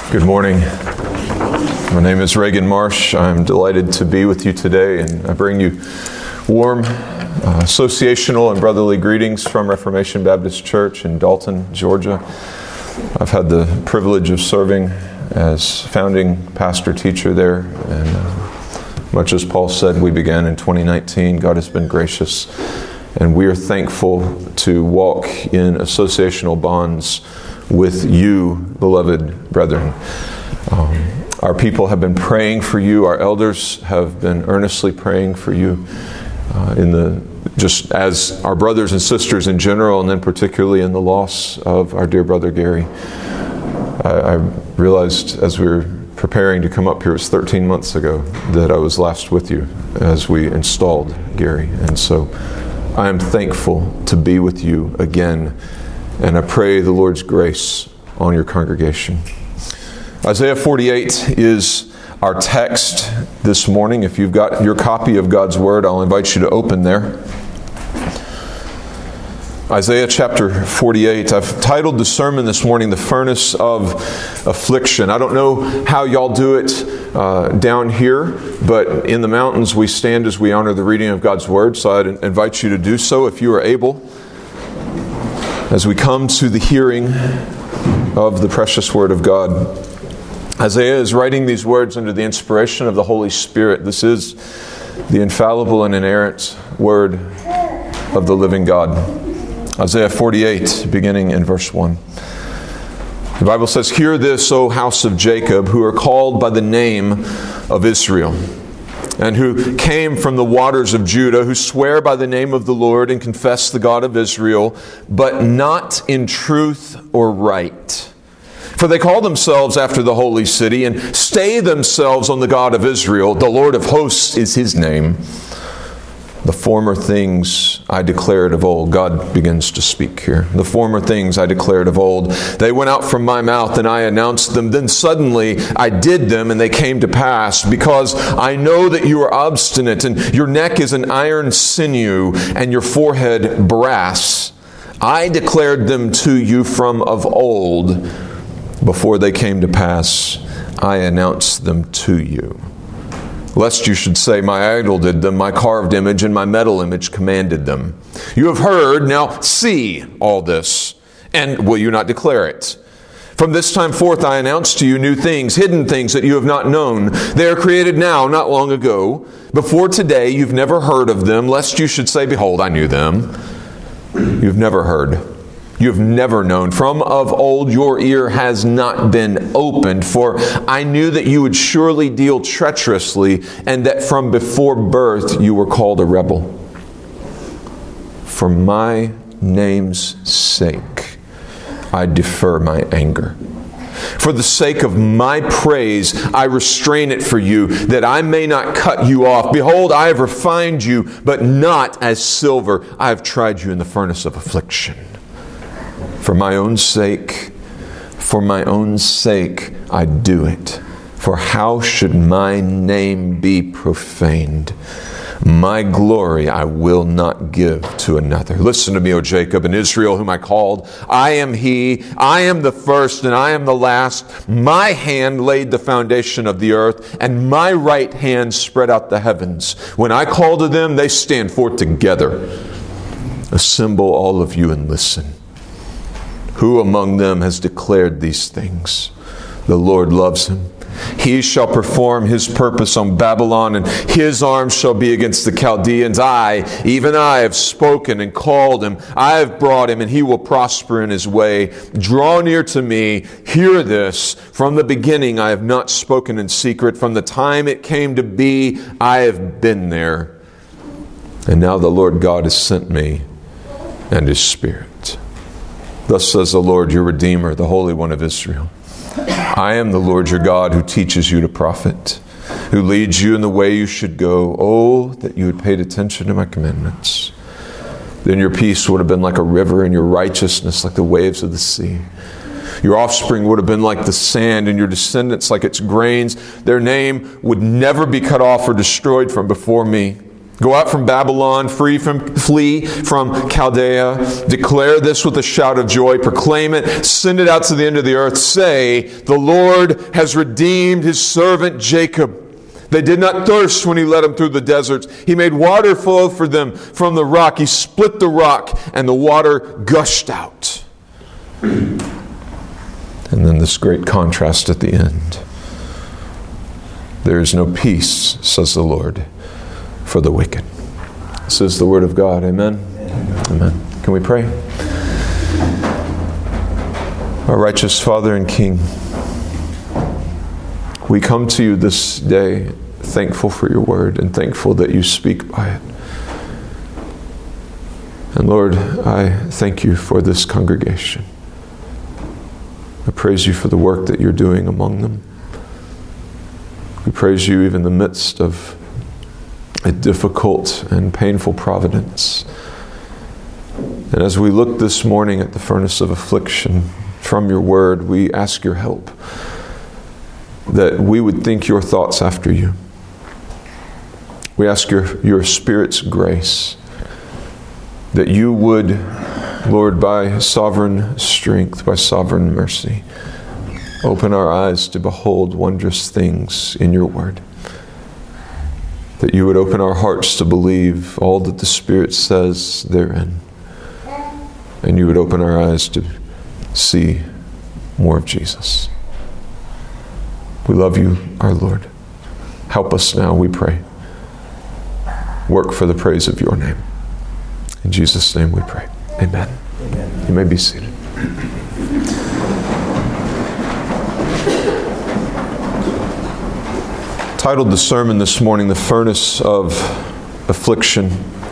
Good morning. My name is Reagan Marsh. I'm delighted to be with you today, and I bring you warm associational and brotherly greetings from Reformation Baptist Church in Dalton, Georgia. I've had the privilege of serving as founding pastor-teacher there, and much as Paul said, we began in 2019. God has been gracious, and we are thankful to walk in associational bonds with you, beloved brethren. Our people have been praying for you. Our elders have been earnestly praying for you just as our brothers and sisters in general, and then particularly in the loss of our dear brother Gary. I realized as we were preparing to come up here, it was 13 months ago that I was last with you as we installed Gary. And so I am thankful to be with you again, and I pray the Lord's grace on your congregation. Isaiah 48 is our text this morning. If you've got your copy of God's Word, I'll invite you to open there. Isaiah chapter 48. I've titled the sermon this morning, The Furnace of Affliction. I don't know how y'all do it down here, but in the mountains we stand as we honor the reading of God's Word, so I'd invite you to do so if you are able, as we come to the hearing of the precious Word of God. Isaiah is writing these words under the inspiration of the Holy Spirit. This is the infallible and inerrant Word of the living God. Isaiah 48, beginning in verse 1. The Bible says, "Hear this, O house of Jacob, who are called by the name of Israel, and who came from the waters of Judah, who swear by the name of the Lord and confess the God of Israel, but not in truth or right. For they call themselves after the holy city and stay themselves on the God of Israel. The Lord of hosts is his name. The former things I declared of old." God begins to speak here. "The former things I declared of old. They went out from my mouth and I announced them. Then suddenly I did them and they came to pass. Because I know that you are obstinate and your neck is an iron sinew and your forehead brass. I declared them to you from of old. Before they came to pass, I announced them to you. Lest you should say, my idol did them, my carved image and my metal image commanded them. You have heard, now see all this, and will you not declare it? From this time forth I announce to you new things, hidden things that you have not known. They are created now, not long ago. Before today you've never heard of them, lest you should say, behold, I knew them. You've never heard. You have never known. From of old your ear has not been opened, for I knew that you would surely deal treacherously, and that from before birth you were called a rebel. For my name's sake, I defer my anger. For the sake of my praise, I restrain it for you, that I may not cut you off. Behold, I have refined you, but not as silver. I have tried you in the furnace of affliction. For my own sake, I do it. For how should my name be profaned? My glory I will not give to another. Listen to me, O Jacob and Israel, whom I called. I am he, I am the first, and I am the last. My hand laid the foundation of the earth, and my right hand spread out the heavens. When I call to them, they stand forth together. Assemble all of you and listen. Who among them has declared these things? The Lord loves him. He shall perform his purpose on Babylon, and his arm shall be against the Chaldeans. I, even I, have spoken and called him. I have brought him, and he will prosper in his way. Draw near to me. Hear this. From the beginning I have not spoken in secret. From the time it came to be, I have been there. And now the Lord God has sent me and his Spirit. Thus says the Lord, your Redeemer, the Holy One of Israel. I am the Lord your God who teaches you to profit, who leads you in the way you should go. Oh, that you had paid attention to my commandments. Then your peace would have been like a river, and your righteousness like the waves of the sea. Your offspring would have been like the sand, and your descendants like its grains. Their name would never be cut off or destroyed from before me. Go out from Babylon, flee from Chaldea. Declare this with a shout of joy. Proclaim it. Send it out to the end of the earth. Say, the Lord has redeemed His servant Jacob. They did not thirst when He led them through the deserts. He made water flow for them from the rock. He split the rock and the water gushed out. And then this great contrast at the end. There is no peace, says the Lord, for the wicked. This is the word of God. Amen? Amen. Can we pray? Our righteous Father and King, we come to You this day thankful for Your word and thankful that You speak by it. And Lord, I thank You for this congregation. I praise You for the work that You're doing among them. We praise You even in the midst of a difficult and painful providence. And as we look this morning at the furnace of affliction from Your word, we ask Your help, that we would think Your thoughts after You. We ask Your Spirit's grace, that You would, Lord, by sovereign strength, by sovereign mercy, open our eyes to behold wondrous things in Your word. That You would open our hearts to believe all that the Spirit says therein. And You would open our eyes to see more of Jesus. We love You, our Lord. Help us now, we pray. Work for the praise of Your name. In Jesus' name we pray. Amen. Amen. You may be seated. Titled the sermon this morning, The Furnace of Affliction.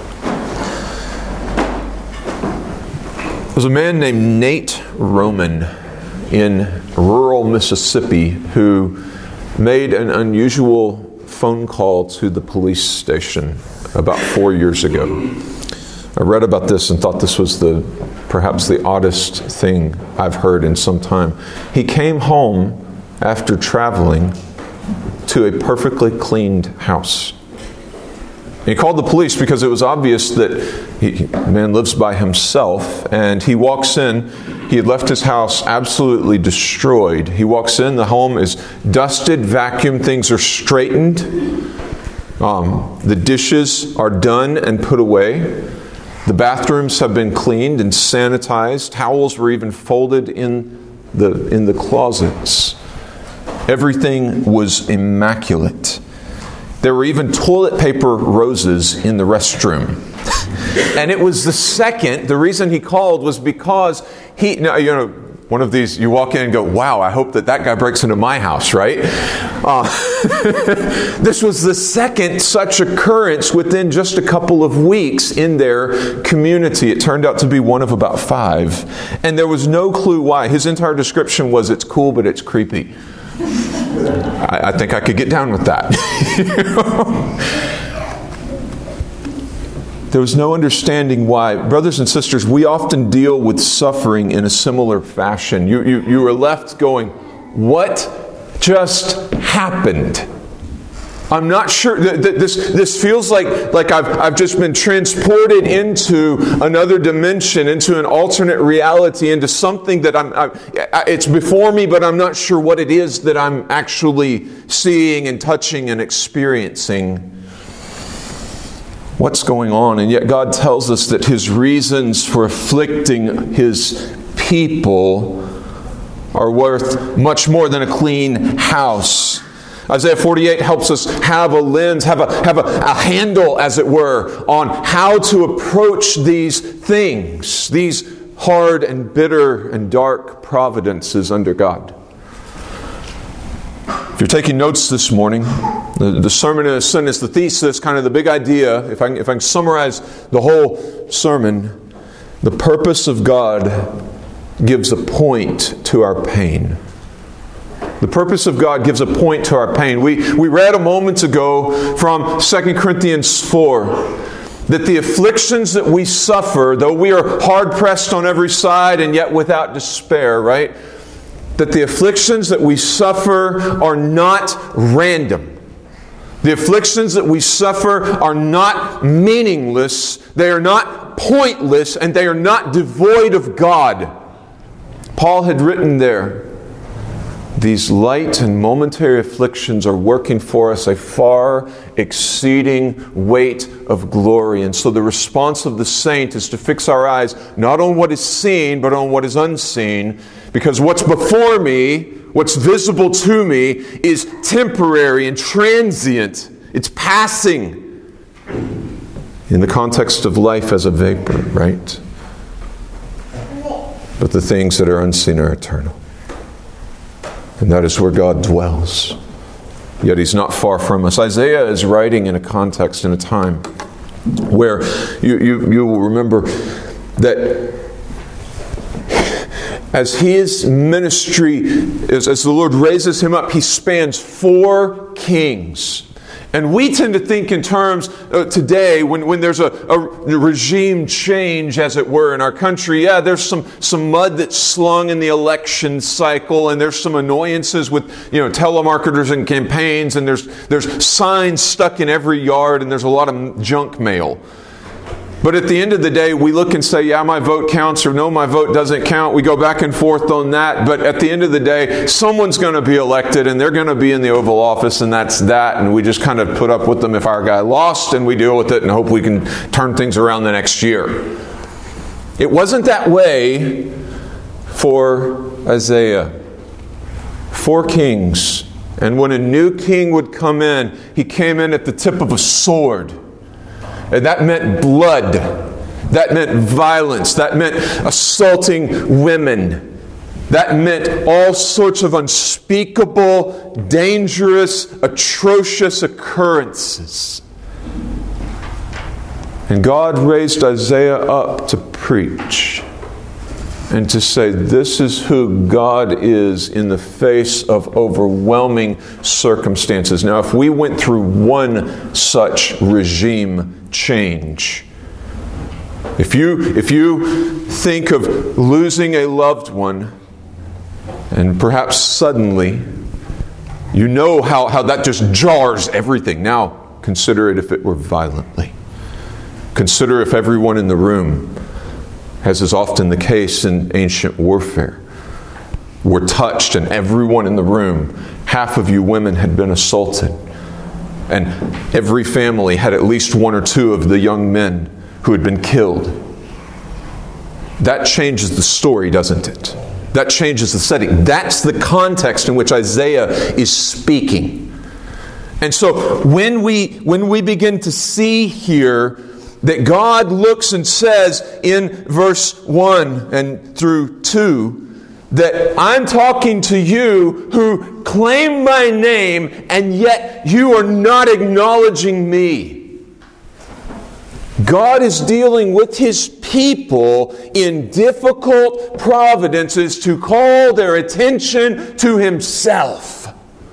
There's a man named Nate Roman in rural Mississippi who made an unusual phone call to the police station about 4 years ago. I read about this and thought this was perhaps the oddest thing I've heard in some time. He came home after traveling to a perfectly cleaned house. He called the police because it was obvious that the man lives by himself, and he walks in. He had left his house absolutely destroyed. He walks in, the home is dusted, vacuumed, things are straightened. The dishes are done and put away. The bathrooms have been cleaned and sanitized. Towels were even folded in the closets. Everything was immaculate. There were even toilet paper roses in the restroom. And it was the reason he called was because one of these, you walk in and go, wow, I hope that guy breaks into my house, right? This was the second such occurrence within just a couple of weeks in their community. It turned out to be one of about 5. And there was no clue why. His entire description was, it's cool, but it's creepy. I think I could get down with that. There was no understanding why. Brothers and sisters, we often deal with suffering in a similar fashion. You are left going, what just happened? I'm not sure. This feels like I've just been transported into another dimension, into an alternate reality, into something that it's before me, but I'm not sure what it is that I'm actually seeing and touching and experiencing. What's going on? And yet God tells us that His reasons for afflicting His people are worth much more than a clean house. Isaiah 48 helps us have a lens, have a handle, as it were, on how to approach these things, these hard and bitter and dark providences under God. If you're taking notes this morning, the sermon in a sentence, the thesis, kind of the big idea, if I can summarize the whole sermon, the purpose of God gives a point to our pain. The purpose of God gives a point to our pain. We read a moment ago from 2 Corinthians 4 that the afflictions that we suffer, though we are hard-pressed on every side and yet without despair, right? That the afflictions that we suffer are not random. The afflictions that we suffer are not meaningless, they are not pointless, and they are not devoid of God. Paul had written there, these light and momentary afflictions are working for us a far exceeding weight of glory. And so the response of the saint is to fix our eyes not on what is seen, but on what is unseen. Because what's before me, what's visible to me, is temporary and transient. It's passing in the context of life as a vapor, right? But the things that are unseen are eternal. And that is where God dwells. Yet He's not far from us. Isaiah is writing in a context, in a time, where you will remember that as his ministry, as the Lord raises him up, he spans 4 kings. And we tend to think in terms today, when there's a regime change, as it were, in our country, yeah, there's some mud that's slung in the election cycle, and there's some annoyances with telemarketers and campaigns, and there's signs stuck in every yard, and there's a lot of junk mail. But at the end of the day, we look and say, yeah, my vote counts, or no, my vote doesn't count. We go back and forth on that. But at the end of the day, someone's going to be elected, and they're going to be in the Oval Office, and that's that. And we just kind of put up with them if our guy lost, and we deal with it and hope we can turn things around the next year. It wasn't that way for Isaiah. 4 kings. And when a new king would come in, he came in at the tip of a sword. And that meant blood. That meant violence. That meant assaulting women. That meant all sorts of unspeakable, dangerous, atrocious occurrences. And God raised Isaiah up to preach and to say, this is who God is in the face of overwhelming circumstances. Now, if we went through one such regime change, if you think of losing a loved one, and perhaps suddenly, you know how that just jars everything. Now, consider it if it were violently. Consider if everyone in the room, as is often the case in ancient warfare, were touched, and everyone in the room, half of you women had been assaulted. And every family had at least 1 or 2 of the young men who had been killed. That changes the story, doesn't it? That changes the setting. That's the context in which Isaiah is speaking. And so when we begin to see here that God looks and says in verse 1 and through 2, that I'm talking to you who claim my name, and yet you are not acknowledging me. God is dealing with His people in difficult providences to call their attention to Himself.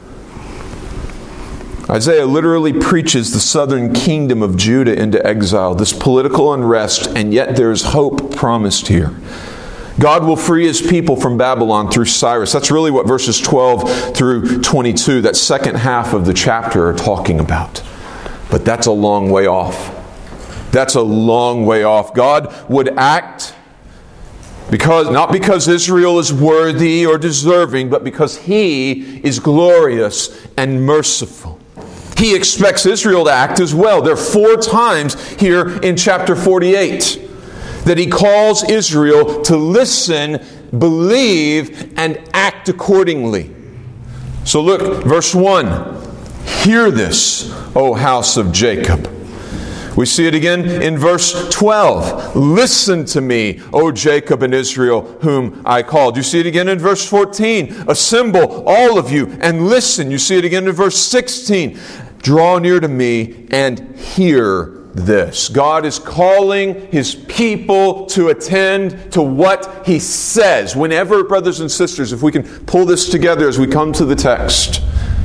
Isaiah literally preaches the southern kingdom of Judah into exile, this political unrest, and yet there is hope promised here. God will free His people from Babylon through Cyrus. That's really what verses 12 through 22, that second half of the chapter, are talking about. But that's a long way off. That's a long way off. God would act not because Israel is worthy or deserving, but because He is glorious and merciful. He expects Israel to act as well. There are 4 times here in chapter 48 that He calls Israel to listen, believe, and act accordingly. So look, verse 1. Hear this, O house of Jacob. We see it again in verse 12. Listen to me, O Jacob and Israel, whom I called. You see it again in verse 14. Assemble, all of you, and listen. You see it again in verse 16. Draw near to me and hear this. God is calling His people to attend to what He says. Whenever, brothers and sisters, if we can pull this together as we come to the text,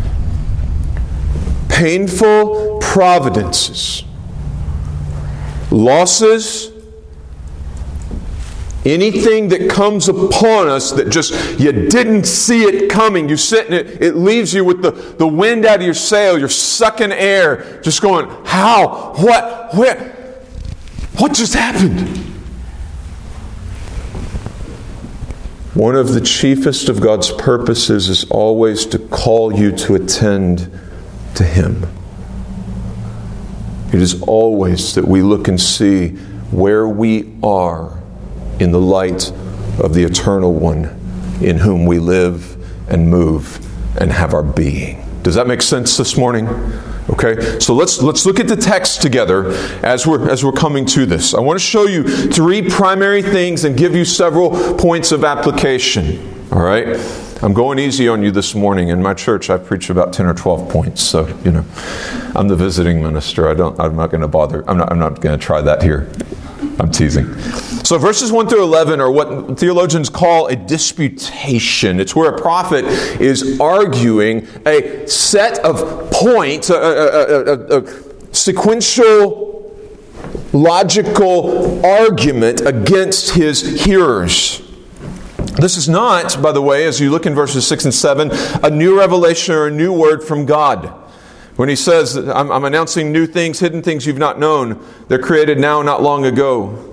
painful providences, losses, Anything that comes upon us that just, you didn't see it coming. You sit and it leaves you with the wind out of your sail. You're sucking air. Just going, how? What? Where? What just happened? One of the chiefest of God's purposes is always to call you to attend to Him. It is always that we look and see where we are in the light of the Eternal One in whom we live and move and have our being. Does that make sense this morning? Okay, so let's look at the text together as we're coming to this. I want to show you three primary things and give you several points of application. All right? I'm going easy on you this morning. In my church, I preach about 10 or 12 points. So, I'm the visiting minister. I'm not going to bother. I'm not going to try that here. I'm teasing. So verses 1 through 11 are what theologians call a disputation. It's where a prophet is arguing a set of points, a sequential, logical argument against his hearers. This is not, by the way, as you look in verses 6 and 7, a new revelation or a new word from God. When he says, I'm announcing new things, hidden things you've not known, they're created now, not long ago.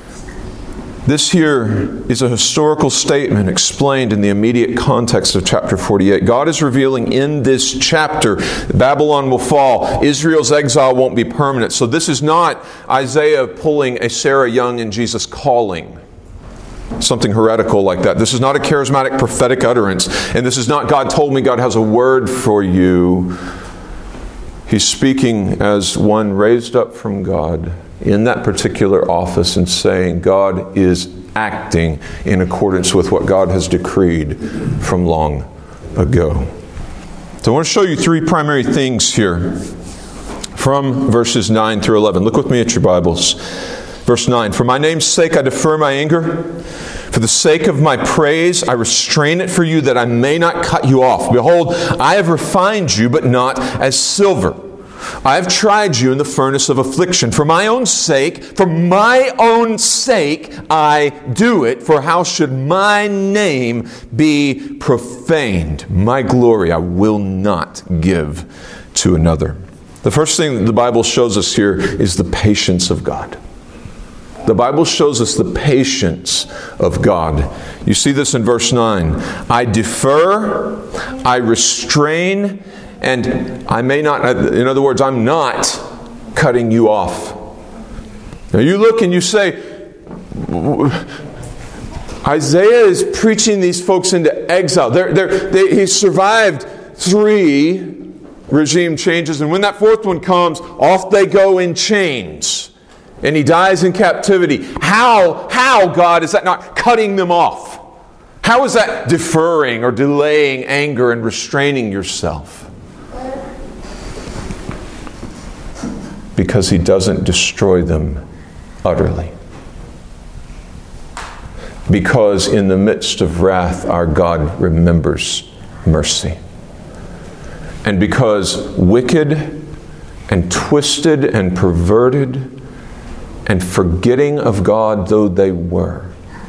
This here is a historical statement explained in the immediate context of chapter 48. God is revealing in this chapter, Babylon will fall, Israel's exile won't be permanent. So this is not Isaiah pulling a Sarah Young and Jesus calling. Something heretical like that. This is not a charismatic prophetic utterance. And this is not God told me God has a word for you. He's speaking as one raised up from God in that particular office and saying God is acting in accordance with what God has decreed from long ago. So I want to show you three primary things here from verses 9 through 11. Look with me at your Bibles. Verse 9, for my name's sake I defer my anger. For the sake of my praise, I restrain it for you that I may not cut you off. Behold, I have refined you, but not as silver. I have tried you in the furnace of affliction. For my own sake, I do it. For how should my name be profaned? My glory I will not give to another. The first thing that the Bible shows us here is the patience of God. The Bible shows us the patience of God. You see this in verse 9. I defer, I restrain, and I may not, in other words, I'm not cutting you off. Now you look and you say, Isaiah is preaching these folks into exile. He survived 3 regime changes, and when that 4th one comes, off they go in chains. And he dies in captivity. How, God, is that not cutting them off? How is that deferring or delaying anger and restraining yourself? Because he doesn't destroy them utterly. Because in the midst of wrath, our God remembers mercy. And because wicked and twisted and perverted and forgetting of God though they were,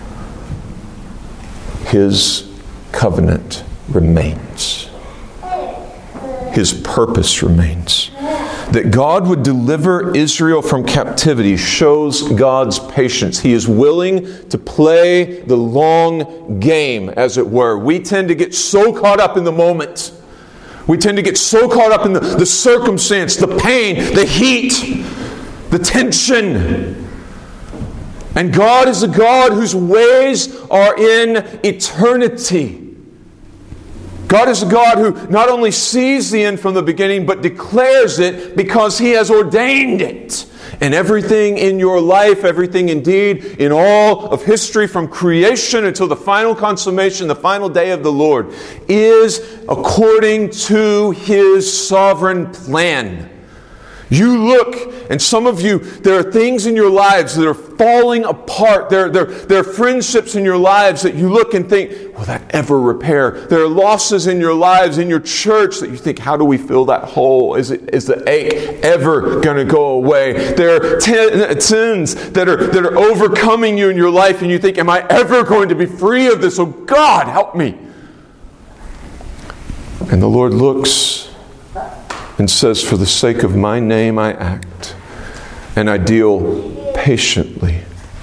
His covenant remains. His purpose remains. That God would deliver Israel from captivity shows God's patience. He is willing to play the long game, as it were. We tend to get so caught up in the moment. We tend to get so caught up in the circumstance, the pain, the heat, the tension. And God is a God whose ways are in eternity. God is a God who not only sees the end from the beginning, but declares it because He has ordained it. And everything in your life, everything indeed in all of history from creation until the final consummation, the final day of the Lord, is according to His sovereign plan. You look, and some of you, there are things in your lives that are falling apart. There are friendships in your lives that you look and think, will that ever repair? There are losses in your lives, in your church, that you think, how do we fill that hole? Is the ache ever going to go away? There are sins that are overcoming you in your life, and you think, am I ever going to be free of this? Oh God, help me. And the Lord looks and says, for the sake of my name I act, and I deal patiently.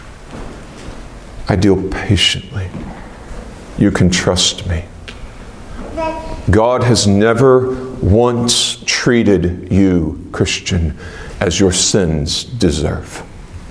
I deal patiently. You can trust me. God has never once treated you, Christian, as your sins deserve.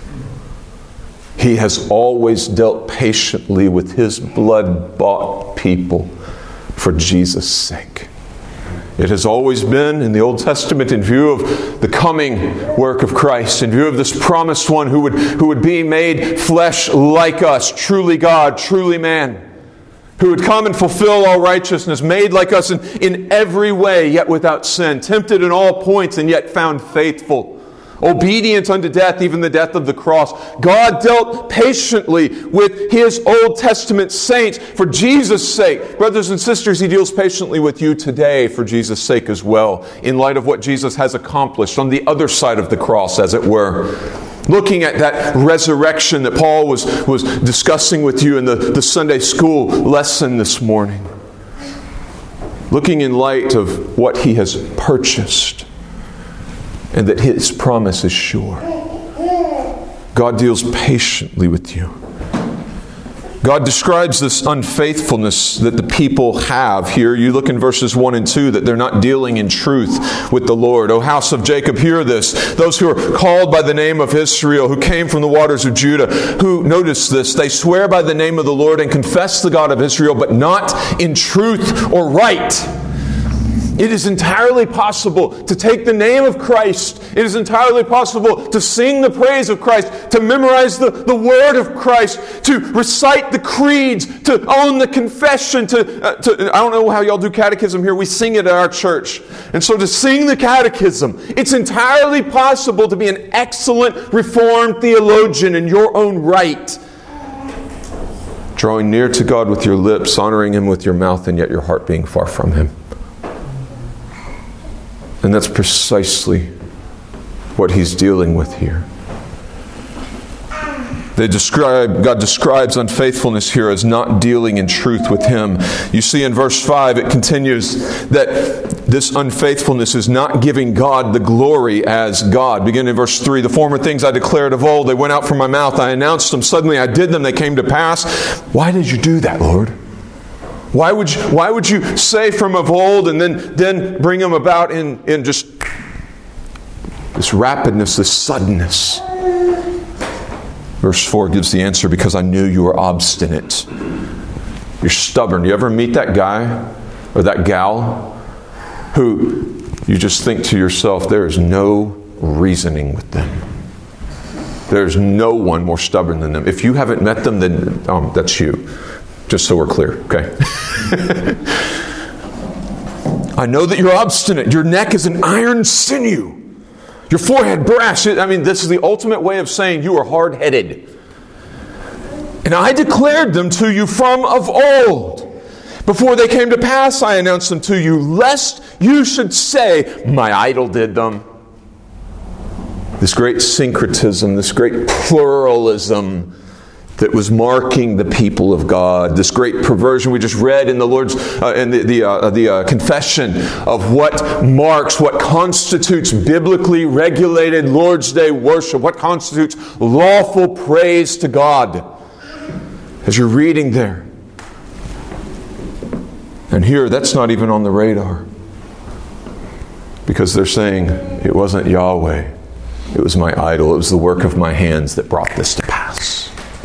He has always dealt patiently with His blood-bought people for Jesus' sake. It has always been in the Old Testament in view of the coming work of Christ, in view of this promised one who would be made flesh like us, truly God, truly man, who would come and fulfill all righteousness, made like us in every way, yet without sin, tempted in all points and yet found faithful, obedient unto death, even the death of the cross. God dealt patiently with His Old Testament saints for Jesus' sake. Brothers and sisters, He deals patiently with you today for Jesus' sake as well, in light of what Jesus has accomplished on the other side of the cross, as it were. Looking at that resurrection that Paul was discussing with you in the Sunday school lesson this morning. Looking in light of what He has purchased, and that His promise is sure. God deals patiently with you. God describes this unfaithfulness that the people have here. You look in verses 1 and 2 that they're not dealing in truth with the Lord. O house of Jacob, hear this. Those who are called by the name of Israel, who came from the waters of Judah, who, notice this, they swear by the name of the Lord and confess the God of Israel, but not in truth or right. It is entirely possible to take the name of Christ. It is entirely possible to sing the praise of Christ, to memorize the word of Christ, to recite the creeds, to own the confession, I don't know how y'all do catechism here. We sing it at our church. And so to sing the catechism, it's entirely possible to be an excellent Reformed theologian in your own right. Drawing near to God with your lips, honoring Him with your mouth, and yet your heart being far from Him. And that's precisely what He's dealing with here. God describes unfaithfulness here as not dealing in truth with Him. You see in verse 5, it continues that this unfaithfulness is not giving God the glory as God. Beginning in verse 3, the former things I declared of old, they went out from my mouth, I announced them, suddenly I did them, they came to pass. Why did you do that, Lord? Why would you say from of old and then bring them about in just this rapidness, this suddenness? Verse 4 gives the answer, because I knew you were obstinate. You're stubborn. You ever meet that guy or that gal who you just think to yourself, there is no reasoning with them. There's no one more stubborn than them. If you haven't met them, then that's you. Just so we're clear, okay? I know that you're obstinate. Your neck is an iron sinew. Your forehead brass. I mean, this is the ultimate way of saying you are hard-headed. And I declared them to you from of old. Before they came to pass, I announced them to you, lest you should say, my idol did them. This great syncretism, this great pluralism that was marking the people of God. This great perversion we just read in the Lord's in the confession of what constitutes biblically regulated Lord's Day worship, what constitutes lawful praise to God. As you're reading there. And here, that's not even on the radar. Because they're saying, it wasn't Yahweh. It was my idol. It was the work of my hands that brought this to pass.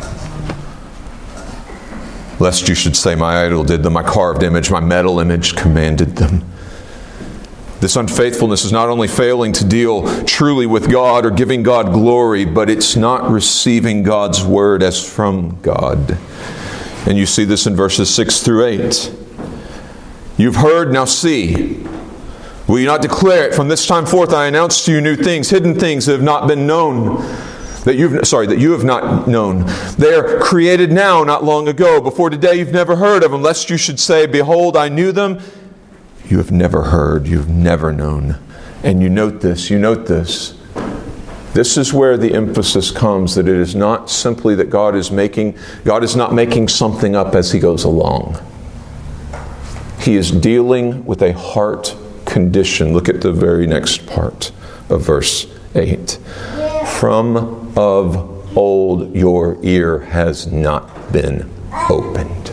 Lest you should say, my idol did them, my carved image, my metal image commanded them. This unfaithfulness is not only failing to deal truly with God or giving God glory, but it's not receiving God's word as from God. And you see this in verses 6 through 8. You've heard, now see. Will you not declare it? From this time forth I announce to you new things, hidden things that have not been known, that you have not known. They are created now, not long ago. Before today you've never heard of them, lest you should say, behold, I knew them. You have never heard, you have never known. And you note this. This is where the emphasis comes, that it is not simply that God is not making something up as He goes along. He is dealing with a heart condition. Look at the very next part of verse 8. From of old your ear has not been opened.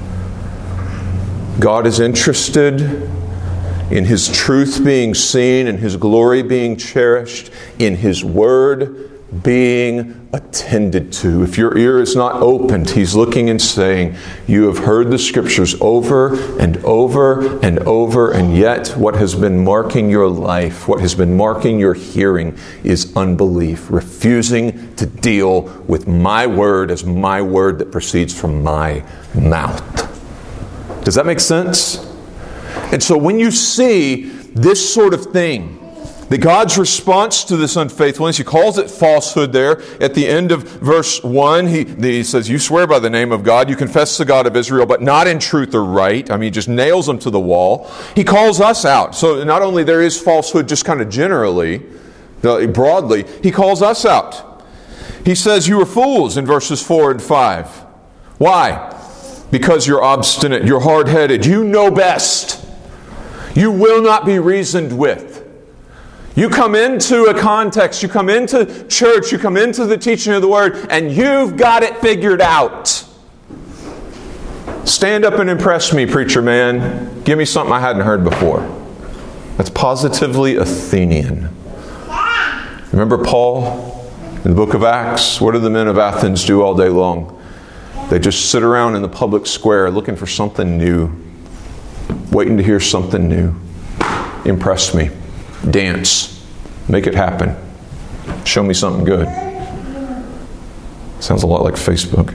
God is interested in His truth being seen, in His glory being cherished, in His Word being attended to. If your ear is not opened, He's looking and saying, you have heard the Scriptures over and over and over, and yet what has been marking your life, what has been marking your hearing is unbelief, refusing to deal with my Word as my Word that proceeds from my mouth. Does that make sense? And so when you see this sort of thing, that God's response to this unfaithfulness, He calls it falsehood there. At the end of verse 1, he says, you swear by the name of God, you confess the God of Israel, but not in truth or right. I mean, he just nails them to the wall. He calls us out. So not only there is falsehood just kind of generally, broadly, He calls us out. He says, you are fools in verses 4 and 5. Why? Because you're obstinate, you're hard-headed, you know best. You will not be reasoned with. You come into a context, you come into church, you come into the teaching of the Word, and you've got it figured out. Stand up and impress me, preacher man. Give me something I hadn't heard before. That's positively Athenian. Remember Paul in the book of Acts? What do the men of Athens do all day long? They just sit around in the public square looking for something new, waiting to hear something new. Impress me. Dance. Make it happen. Show me something good. Sounds a lot like Facebook.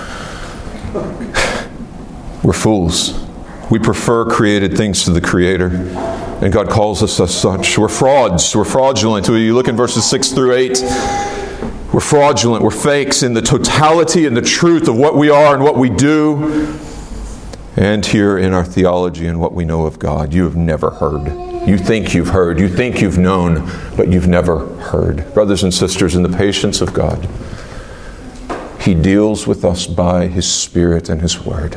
We're fools. We prefer created things to the Creator. And God calls us as such. We're frauds. We're fraudulent. You look in verses 6 through 8. We're fraudulent. We're fakes in the totality and the truth of what we are and what we do. And here in our theology and what we know of God. You have never heard. You think you've heard, you think you've known, but you've never heard. Brothers and sisters, in the patience of God, He deals with us by His Spirit and His Word.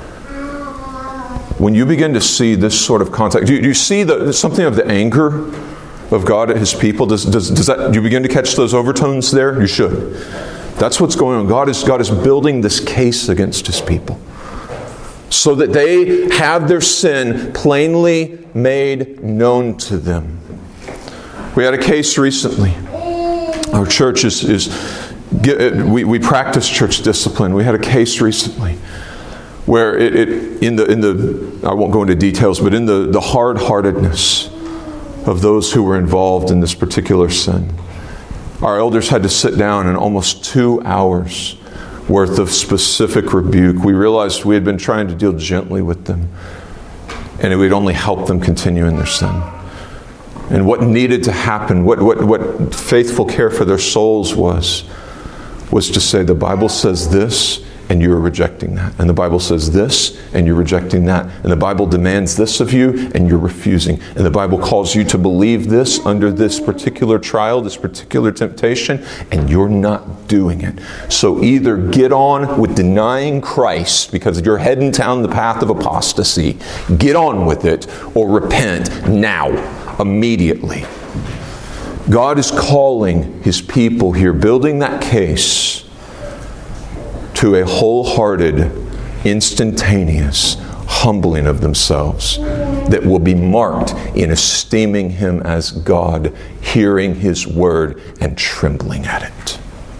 When you begin to see this sort of context, do you see something of the anger of God at His people? Do you begin to catch those overtones there? You should. That's what's going on. God is building this case against His people, so that they have their sin plainly made known to them. We had a case recently. Our church we practice church discipline. We had a case recently where I won't go into details, but in the hard-heartedness of those who were involved in this particular sin, our elders had to sit down in almost 2 hours worth of specific rebuke. We realized we had been trying to deal gently with them, and it would only help them continue in their sin. And what needed to happen, what faithful care for their souls was to say, the Bible says this, and you're rejecting that. And the Bible says this, and you're rejecting that. And the Bible demands this of you, and you're refusing. And the Bible calls you to believe this under this particular trial, this particular temptation, and you're not doing it. So either get on with denying Christ because you're heading down the path of apostasy, get on with it, or repent now, immediately. God is calling His people here, building that case to a wholehearted, instantaneous humbling of themselves that will be marked in esteeming Him as God, hearing His Word, and trembling at it.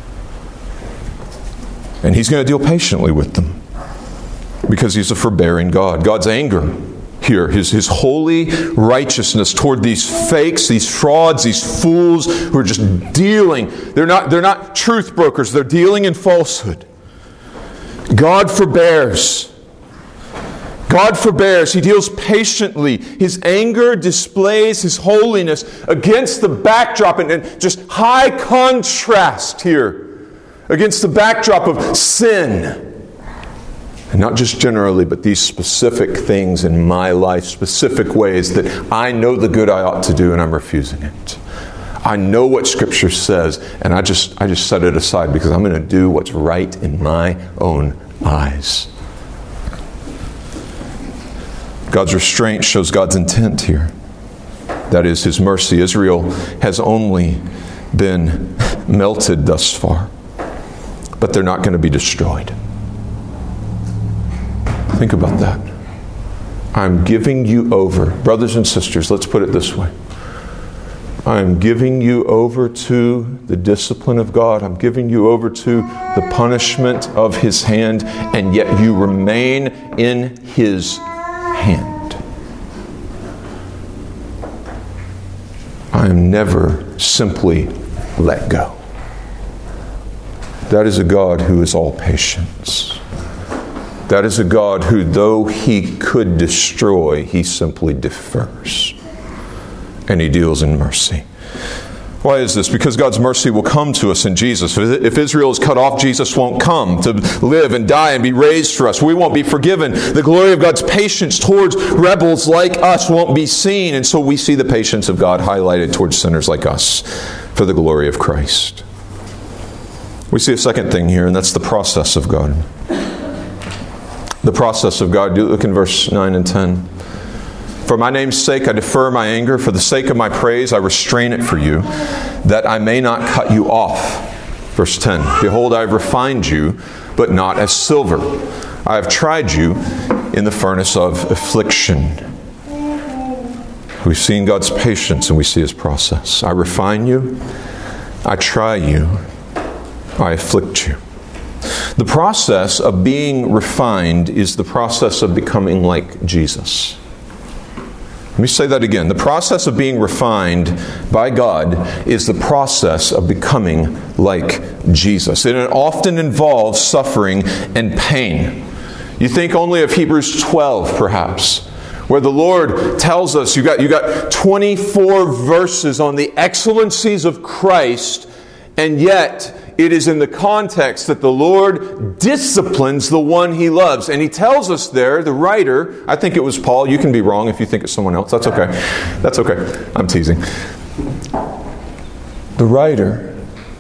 And He's going to deal patiently with them because He's a forbearing God. God's anger here, His holy righteousness toward these fakes, these frauds, these fools who are just dealing. They're not truth brokers. They're dealing in falsehood. God forbears. God forbears. He deals patiently. His anger displays His holiness against the backdrop, and just high contrast here, against the backdrop of sin. And not just generally, but these specific things in my life, specific ways that I know the good I ought to do and I'm refusing it. I know what Scripture says, and I just set it aside because I'm going to do what's right in my own eyes. God's restraint shows God's intent here. That is His mercy. Israel has only been melted thus far, but they're not going to be destroyed. Think about that. I'm giving you over. Brothers and sisters, let's put it this way. I'm giving you over to the discipline of God. I'm giving you over to the punishment of His hand, and yet you remain in His hand. I am never simply let go. That is a God who is all patience. That is a God who, though He could destroy, He simply defers. And He deals in mercy. Why is this? Because God's mercy will come to us in Jesus. If Israel is cut off, Jesus won't come to live and die and be raised for us. We won't be forgiven. The glory of God's patience towards rebels like us won't be seen. And so we see the patience of God highlighted towards sinners like us for the glory of Christ. We see a second thing here, and that's the process of God. The process of God. Look in verse 9 and 10. For my name's sake I defer my anger. For the sake of my praise I restrain it for you, that I may not cut you off. Verse 10. Behold, I have refined you, but not as silver. I have tried you in the furnace of affliction. We've seen God's patience and we see His process. I refine you. I try you. I afflict you. The process of being refined is the process of becoming like Jesus. Let me say that again. The process of being refined by God is the process of becoming like Jesus. And it often involves suffering and pain. You think only of Hebrews 12, perhaps, where the Lord tells us, you got 24 verses on the excellencies of Christ, and yet it is in the context that the Lord disciplines the one He loves. And He tells us there, the writer, I think it was Paul, you can be wrong if you think it's someone else, that's okay. That's okay, I'm teasing. The writer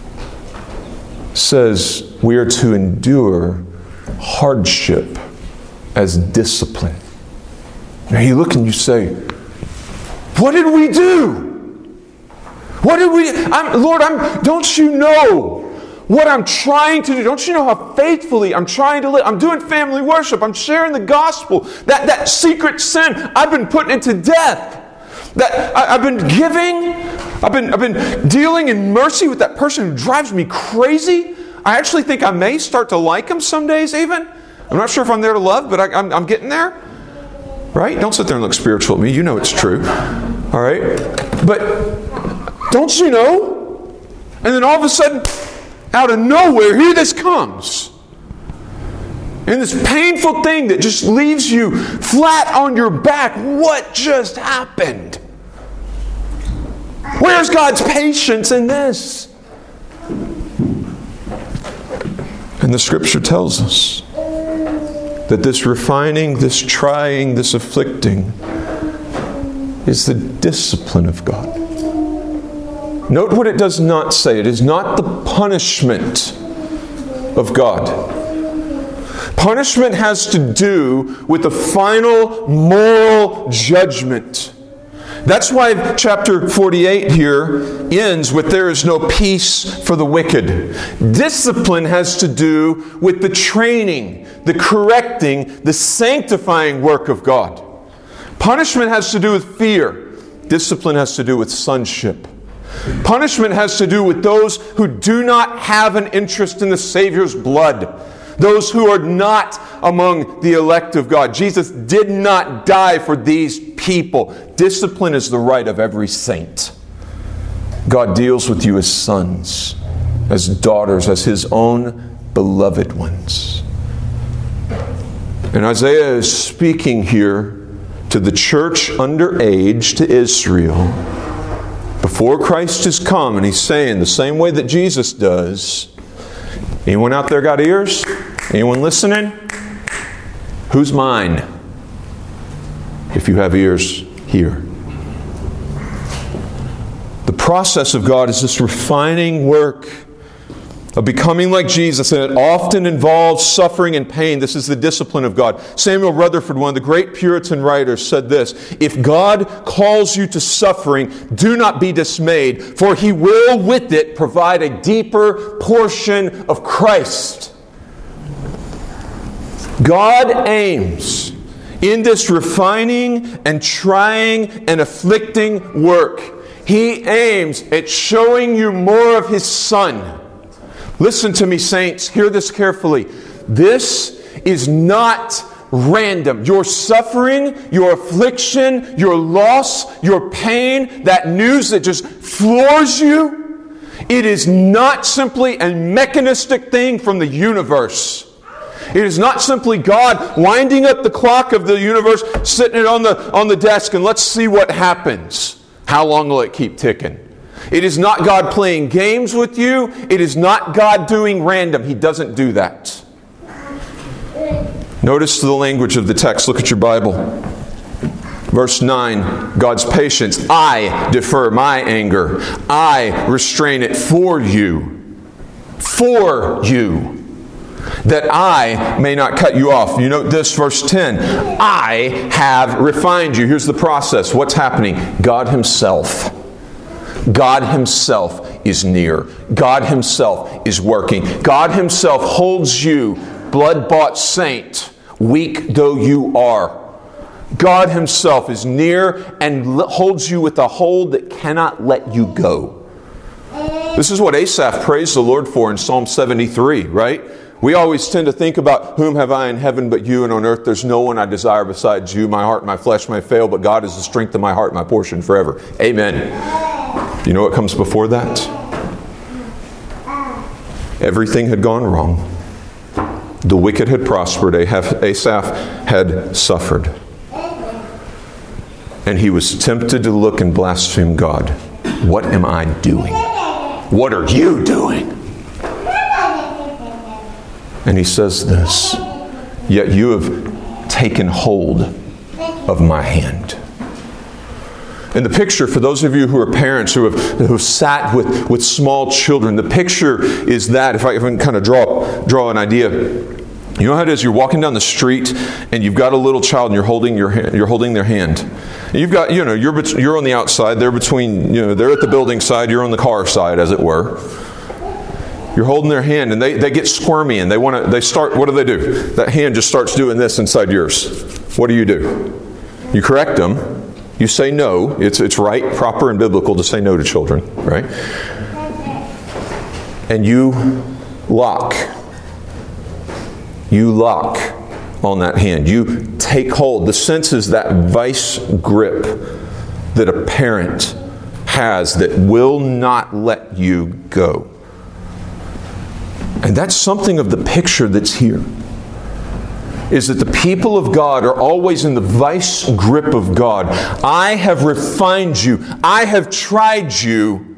says we are to endure hardship as discipline. Now you look and you say, what did we do? What did we... Lord, don't you know what I'm trying to do? Don't you know how faithfully I'm trying to live? I'm doing family worship. I'm sharing the gospel. That secret sin I've been putting into death. That I've been giving. I've been dealing in mercy with that person who drives me crazy. I actually think I may start to like him some days even. I'm not sure if I'm there to love, but I'm getting there. Right? Don't sit there and look spiritual at me. You know it's true. All right? But don't you know? And then all of a sudden, out of nowhere, here this comes. And this painful thing that just leaves you flat on your back. What just happened? Where's God's patience in this? And the Scripture tells us that this refining, this trying, this afflicting is the discipline of God. Note what it does not say. It is not the punishment of God. Punishment has to do with the final moral judgment. That's why chapter 48 here ends with there is no peace for the wicked. Discipline has to do with the training, the correcting, the sanctifying work of God. Punishment has to do with fear. Discipline has to do with sonship. Punishment has to do with those who do not have an interest in the Savior's blood. Those who are not among the elect of God. Jesus did not die for these people. Discipline is the right of every saint. God deals with you as sons, as daughters, as His own beloved ones. And Isaiah is speaking here to the church underage, to Israel, before Christ has come, and he's saying the same way that Jesus does. Anyone out there got ears? Anyone listening? Who's mine? If you have ears, hear. The process of God is this refining work of becoming like Jesus, and it often involves suffering and pain. This is the discipline of God. Samuel Rutherford, one of the great Puritan writers, said this: "If God calls you to suffering, do not be dismayed, for He will with it provide a deeper portion of Christ." God aims in this refining and trying and afflicting work. He aims at showing you more of His Son. Listen to me, saints. Hear this carefully. This is not random. Your suffering, your affliction, your loss, your pain, that news that just floors you, it is not simply a mechanistic thing from the universe. It is not simply God winding up the clock of the universe, sitting it on the desk, and let's see what happens. How long will it keep ticking? It is not God playing games with you. It is not God doing random. He doesn't do that. Notice the language of the text. Look at your Bible. Verse 9, God's patience. I defer my anger. I restrain it for you. For you. That I may not cut you off. You note this, verse 10. I have refined you. Here's the process. What's happening? God Himself. God Himself is near. God Himself is working. God Himself holds you, blood-bought saint, weak though you are. God Himself is near and holds you with a hold that cannot let you go. This is what Asaph praised the Lord for in Psalm 73, right? We always tend to think about, whom have I in heaven but you, and on earth there's no one I desire besides you. My heart and my flesh may fail, but God is the strength of my heart, my portion forever. Amen. You know what comes before that? Everything had gone wrong. The wicked had prospered. Asaph had suffered. And he was tempted to look and blaspheme God. What am I doing? What are you doing? And he says this: yet you have taken hold of my hand. And the picture, for those of you who are parents who have sat with small children, the picture is that, if I can kind of draw an idea, you know how it is, you're walking down the street and you've got a little child and you're holding their hand. And you've got, you're on the outside, they're between, they're at the building side, you're on the car side, as it were. You're holding their hand and they get squirmy and what do they do? That hand just starts doing this inside yours. What do? You correct them. You say no. It's right, proper, and biblical to say no to children, right? And you lock. You lock on that hand. You take hold. The sense is that vice grip that a parent has that will not let you go. And that's something of the picture that's here. Is that the people of God are always in the vice grip of God. I have refined you. I have tried you.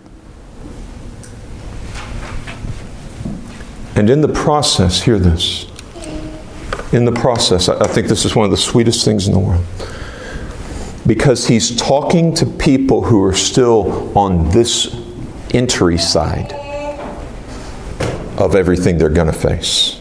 And in the process, hear this. In the process, I think this is one of the sweetest things in the world. Because He's talking to people who are still on this entry side of everything they're going to face.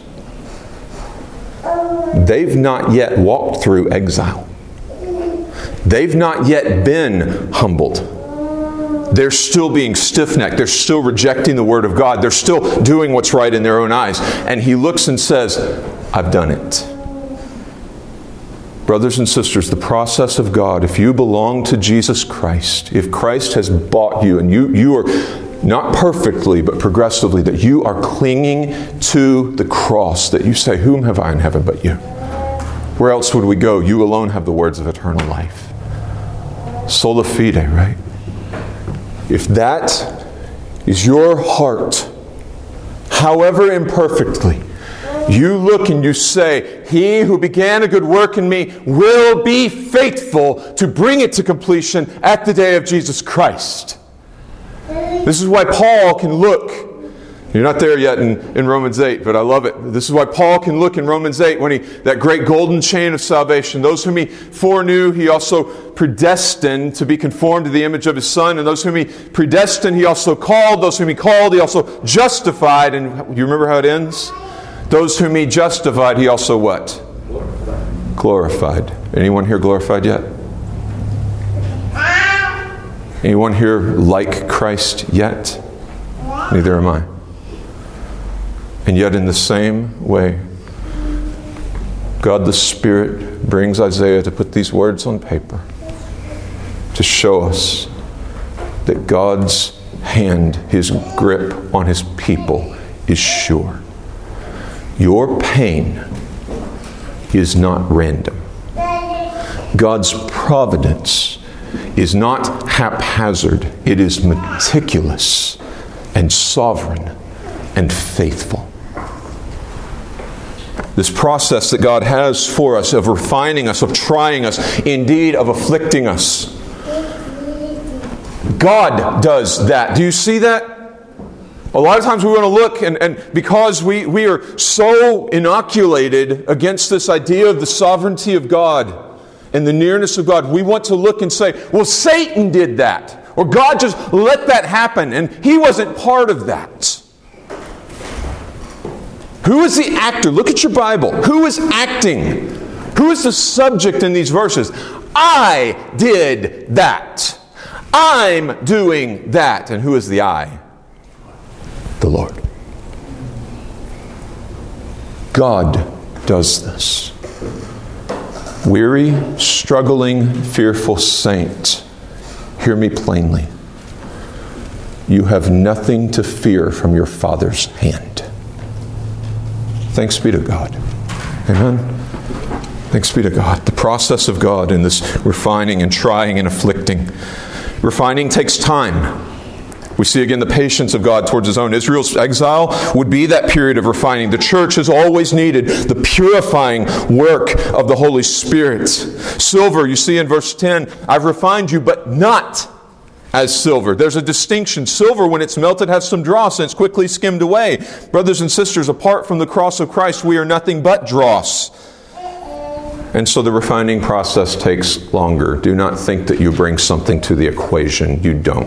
They've not yet walked through exile. They've not yet been humbled. They're still being stiff-necked. They're still rejecting the Word of God. They're still doing what's right in their own eyes. And He looks and says, I've done it. Brothers and sisters, the process of God, if you belong to Jesus Christ, if Christ has bought you, and you are not perfectly, but progressively, that you are clinging to the cross, that you say, whom have I in heaven but you? Where else would we go? You alone have the words of eternal life. Sola fide, right? If that is your heart, however imperfectly, You look and you say, He who began a good work in me will be faithful to bring it to completion at the day of Jesus Christ. This is why Paul can look. You're not there yet in Romans 8, but I love it. This is why Paul can look in Romans 8 when that great golden chain of salvation. Those whom He foreknew, He also predestined to be conformed to the image of His Son. And those whom He predestined, He also called. Those whom He called, He also justified. And you remember how it ends? Those whom He justified, He also what? Glorified. Anyone here glorified yet? Anyone here like Christ yet? Neither am I. And yet in the same way, God the Spirit brings Isaiah to put these words on paper to show us that God's hand, His grip on His people is sure. Your pain is not random. God's providence is not haphazard. It is meticulous and sovereign and faithful. This process that God has for us of refining us, of trying us, indeed of afflicting us. God does that. Do you see that? A lot of times we want to look, and because we are so inoculated against this idea of the sovereignty of God and the nearness of God, we want to look and say, well, Satan did that. Or God just let that happen, and He wasn't part of that. Who is the actor? Look at your Bible. Who is acting? Who is the subject in these verses? I did that. I'm doing that. And who is the I? The Lord. God does this. Weary, struggling, fearful saint, hear me plainly. You have nothing to fear from your Father's hand. Thanks be to God. Amen. Thanks be to God. The process of God in this refining and trying and afflicting. Refining takes time. We see again the patience of God towards His own. Israel's exile would be that period of refining. The church has always needed the purifying work of the Holy Spirit. Silver, you see in verse 10, I've refined you, but not as silver. There's a distinction. Silver, when it's melted, has some dross and it's quickly skimmed away. Brothers and sisters, apart from the cross of Christ, we are nothing but dross. And so the refining process takes longer. Do not think that you bring something to the equation. You don't.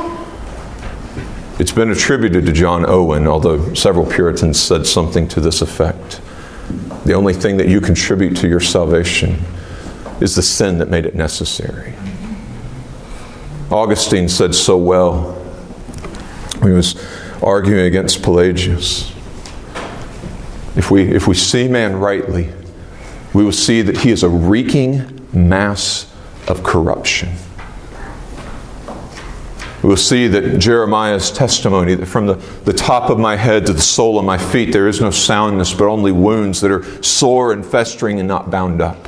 It's been attributed to John Owen, although several Puritans said something to this effect. The only thing that you contribute to your salvation is the sin that made it necessary. Augustine said so well when he was arguing against Pelagius. If we see man rightly, we will see that he is a reeking mass of corruption. We will see that Jeremiah's testimony, that from the top of my head to the sole of my feet, there is no soundness, but only wounds that are sore and festering and not bound up.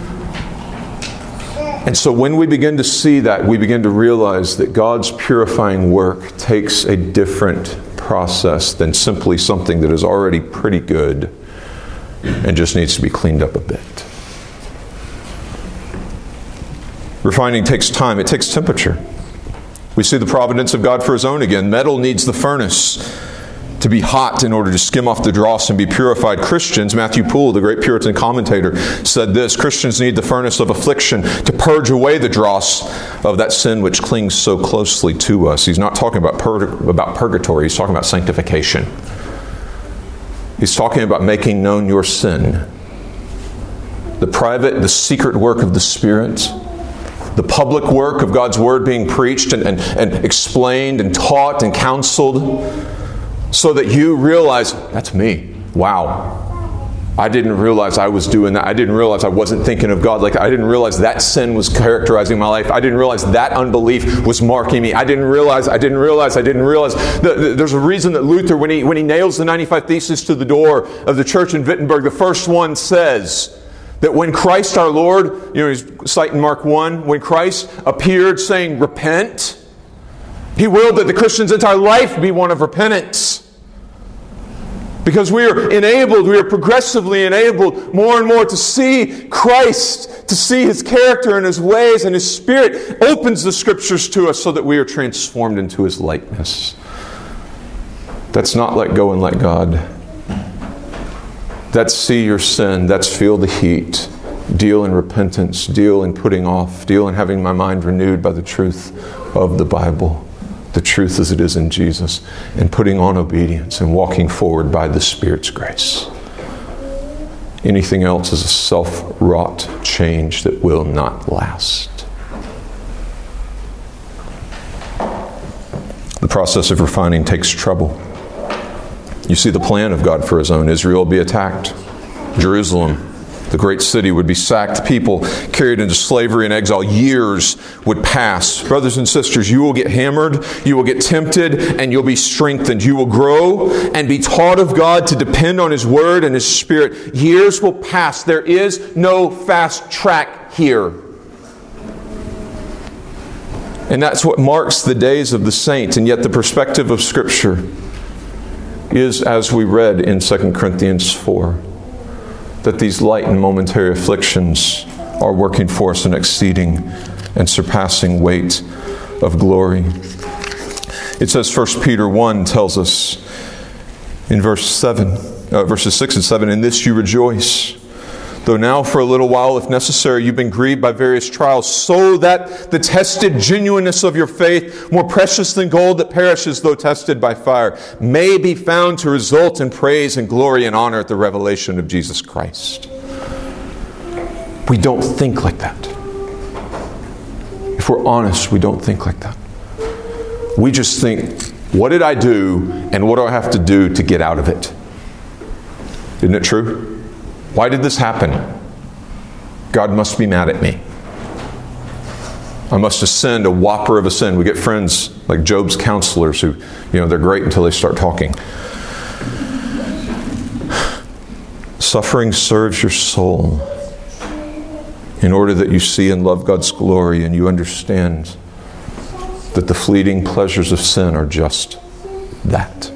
And so when we begin to see that, we begin to realize that God's purifying work takes a different process than simply something that is already pretty good and just needs to be cleaned up a bit. Refining takes time. It takes temperature. We see the providence of God for His own again. Metal needs the furnace to be hot in order to skim off the dross and be purified. Christians, Matthew Poole, the great Puritan commentator, said this: Christians need the furnace of affliction to purge away the dross of that sin which clings so closely to us. He's not talking about purgatory. He's talking about sanctification. He's talking about making known your sin. The secret work of the Spirit. The public work of God's Word being preached and explained and taught and counseled, so that you realize, that's me. Wow. I didn't realize I was doing that. I didn't realize I wasn't thinking of God like that. I didn't realize that sin was characterizing my life. I didn't realize that unbelief was marking me. I didn't realize. There's a reason that Luther, when he nails the 95 Theses to the door of the church in Wittenberg, the first one says that when Christ our Lord, he's citing Mark 1, when Christ appeared saying, repent, He willed that the Christian's entire life be one of repentance. Because we are progressively enabled more and more to see Christ, to see His character and His ways, and His Spirit opens the Scriptures to us so that we are transformed into His likeness. That's not let go and let God. That's see your sin. That's feel the heat. Deal in repentance. Deal in putting off. Deal in having my mind renewed by the truth of the Bible. The truth as it is in Jesus. And putting on obedience and walking forward by the Spirit's grace. Anything else is a self-wrought change that will not last. The process of refining takes trouble. You see the plan of God for His own. Israel will be attacked. Jerusalem, the great city, would be sacked. People carried into slavery and exile. Years would pass. Brothers and sisters, you will get hammered, you will get tempted, and you'll be strengthened. You will grow and be taught of God to depend on His Word and His Spirit. Years will pass. There is no fast track here. And that's what marks the days of the saints. And yet the perspective of Scripture is, as we read in 2 Corinthians 4, that these light and momentary afflictions are working for us an exceeding and surpassing weight of glory. It says 1 Peter 1 tells us in verses 6 and 7, "In this you rejoice, though now for a little while, if necessary, you've been grieved by various trials, so that the tested genuineness of your faith, more precious than gold that perishes though tested by fire, may be found to result in praise and glory and honor at the revelation of Jesus Christ." We don't think like that. If we're honest, we don't think like that. We just think, what did I do and what do I have to do to get out of it? Isn't it true? Why did this happen? God must be mad at me. I must have sinned a whopper of a sin. We get friends like Job's counselors who, they're great until they start talking. Suffering serves your soul in order that you see and love God's glory and you understand that the fleeting pleasures of sin are just that.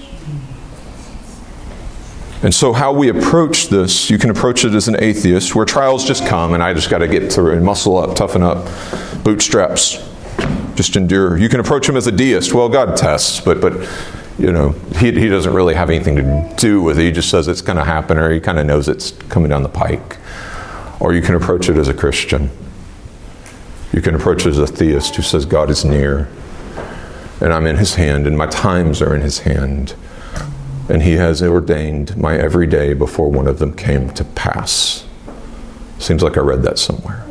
And so how we approach this, you can approach it as an atheist, where trials just come and I just got to get through and muscle up, toughen up, bootstraps, just endure. You can approach him as a deist. Well, God tests, but he doesn't really have anything to do with it. He just says it's going to happen, or he kind of knows it's coming down the pike. Or you can approach it as a Christian. You can approach it as a theist who says God is near, and I'm in His hand, and my times are in His hand. And He has ordained my every day before one of them came to pass. Seems like I read that somewhere.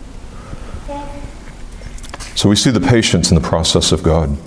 So we see the patience in the process of God.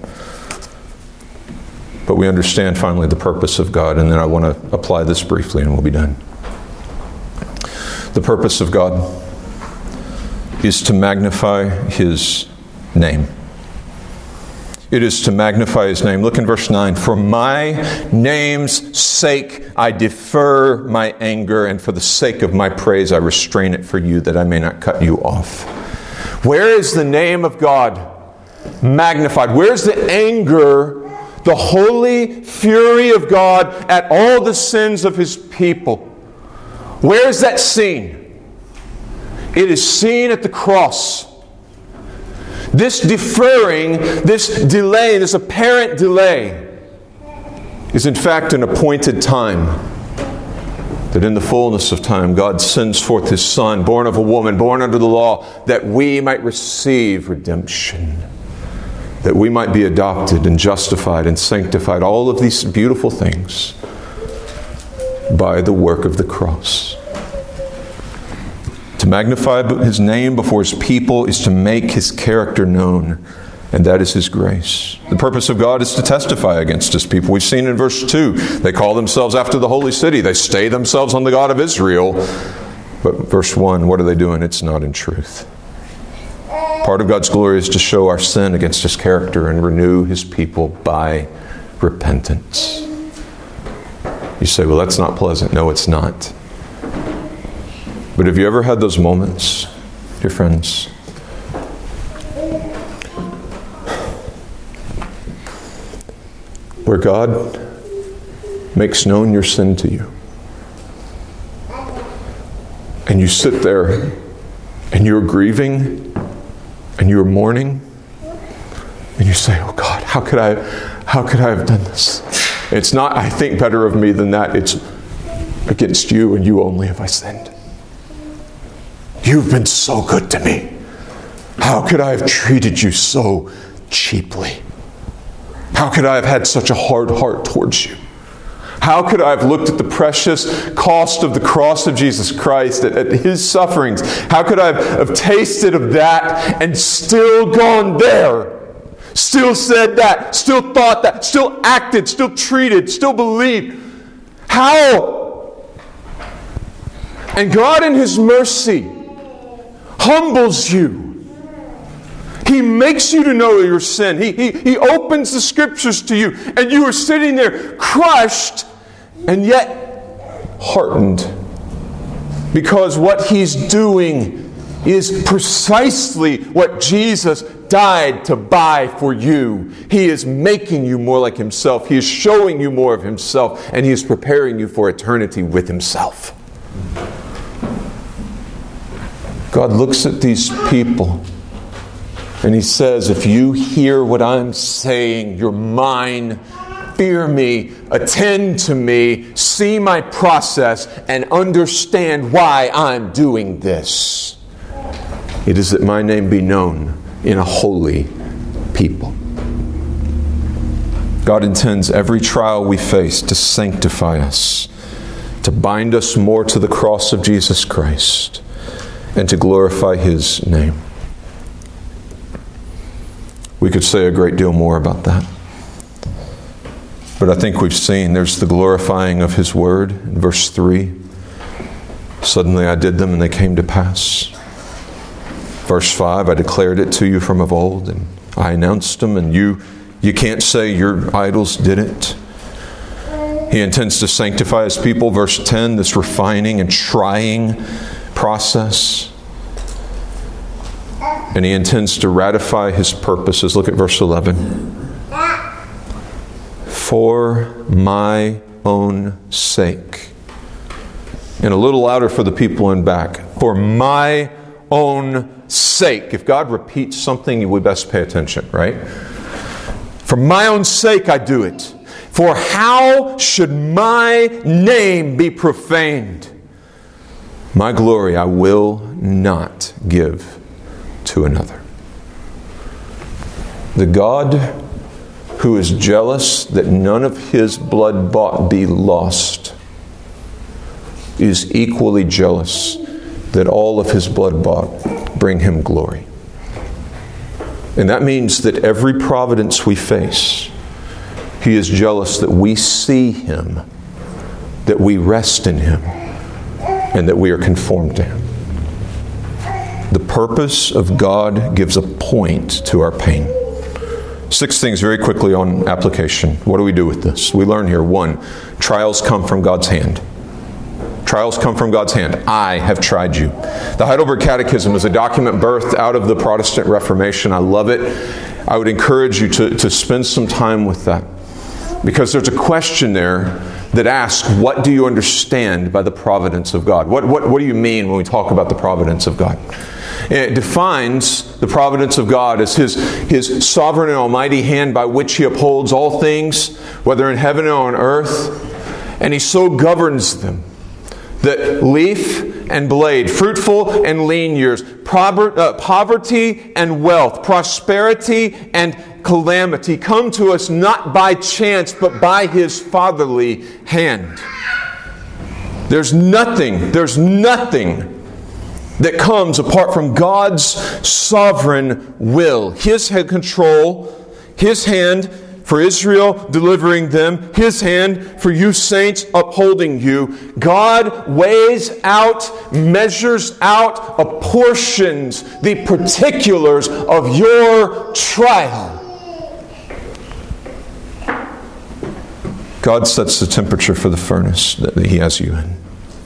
But we understand finally the purpose of God. And then I want to apply this briefly and we'll be done. The purpose of God is to magnify His name. It is to magnify His name. Look in verse 9. "For my name's sake I defer my anger, and for the sake of my praise I restrain it for you, that I may not cut you off." Where is the name of God magnified? Where's the anger, the holy fury of God at all the sins of His people? Where is that seen? It is seen at the cross. This deferring, this delay, this apparent delay is in fact an appointed time. That in the fullness of time God sends forth His Son, born of a woman, born under the law, that we might receive redemption. That we might be adopted and justified and sanctified. All of these beautiful things by the work of the cross. To magnify His name before His people is to make His character known, and that is His grace. The purpose of God is to testify against His people. We've seen in verse 2, they call themselves after the holy city. They stay themselves on the God of Israel. But verse 1, what are they doing? It's not in truth. Part of God's glory is to show our sin against His character and renew His people by repentance. You say, well, that's not pleasant. No, it's not. But have you ever had those moments, dear friends, where God makes known your sin to you. And you sit there and you're grieving and you're mourning and you say, oh God, how could I have done this? It's not, I think better of me than that. It's against you and you only have I sinned. You've been so good to me. How could I have treated you so cheaply? How could I have had such a hard heart towards you? How could I have looked at the precious cost of the cross of Jesus Christ, at His sufferings? How could I have tasted of that and still gone there? Still said that, still thought that, still acted, still treated, still believed? How? And God in His mercy humbles you. He makes you to know your sin. He opens the Scriptures to you, and you are sitting there crushed and yet heartened, because what He's doing is precisely what Jesus died to buy for you. He is making you more like Himself. He is showing you more of Himself, and He is preparing you for eternity with Himself. God looks at these people and He says, if you hear what I'm saying, you're mine, fear me, attend to me, see my process, and understand why I'm doing this. It is that my name be known in a holy people. God intends every trial we face to sanctify us, to bind us more to the cross of Jesus Christ, and to glorify His name. We could say a great deal more about that. But I think we've seen there's the glorifying of His Word in verse 3. Suddenly I did them and they came to pass. Verse 5, I declared it to you from of old and I announced them, and you can't say your idols did it. He intends to sanctify His people. Verse 10, this refining and trying process. And He intends to ratify His purposes. Look at verse 11. For my own sake. And a little louder for the people in back. For my own sake. If God repeats something, we best pay attention, right? For my own sake I do it. For how should my name be profaned? My glory I will not give to another. The God who is jealous that none of His blood bought be lost is equally jealous that all of His blood bought bring Him glory. And that means that every providence we face, He is jealous that we see Him, that we rest in Him, and that we are conformed to Him. The purpose of God gives a point to our pain. 6 things very quickly on application. What do we do with this? We learn here. 1, trials come from God's hand. Trials come from God's hand. I have tried you. The Heidelberg Catechism is a document birthed out of the Protestant Reformation. I love it. I would encourage you to spend some time with that, because there's a question there that asks, what do you understand by the providence of God? What do you mean when we talk about the providence of God? It defines the providence of God as His sovereign and almighty hand by which He upholds all things, whether in heaven or on earth, and He so governs them that leaf and blade, fruitful and lean years, poverty and wealth, prosperity and calamity come to us not by chance, but by His fatherly hand. There's nothing that comes apart from God's sovereign will. His head control, His hand for Israel delivering them, His hand for you saints upholding you. God weighs out, measures out, apportions the particulars of your trial. God sets the temperature for the furnace that He has you in.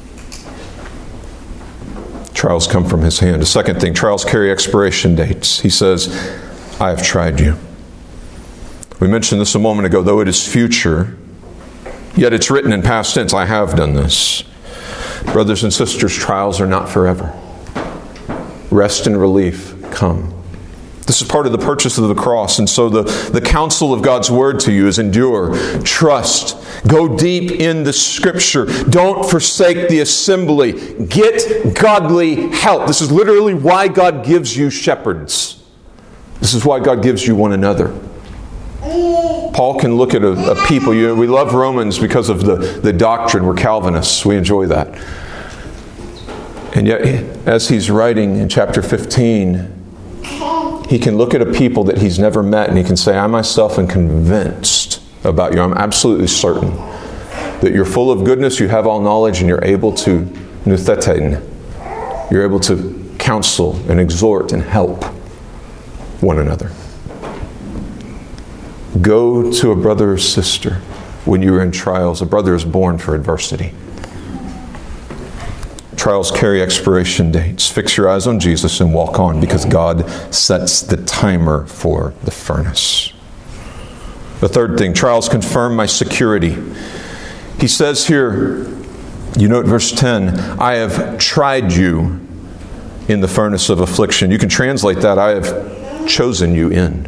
Trials come from His hand. The second thing, trials carry expiration dates. He says, I have tried you. We mentioned this a moment ago, though it is future, Yet it's written in past tense, I have done this. Brothers and sisters, trials are not forever. Rest and relief come. This is part of the purchase of the cross. And so the counsel of God's word to you is endure, trust, go deep in the Scripture. Don't forsake the assembly. Get godly help. This is literally why God gives you shepherds. This is why God gives you one another. Paul can look at a people. We love Romans because of the doctrine. We're Calvinists. We enjoy that. And yet, as he's writing in chapter 15, he can look at a people that he's never met and he can say, I myself am convinced about you. I'm absolutely certain that you're full of goodness, you have all knowledge, and you're able to nuthetein. You're able to counsel and exhort and help one another. Go to a brother or sister when you are in trials. A brother is born for adversity. Trials carry expiration dates. Fix your eyes on Jesus and walk on, because God sets the timer for the furnace. The third thing, trials confirm my security. He says here, you note verse 10, I have tried you in the furnace of affliction. You can translate that, I have chosen you in.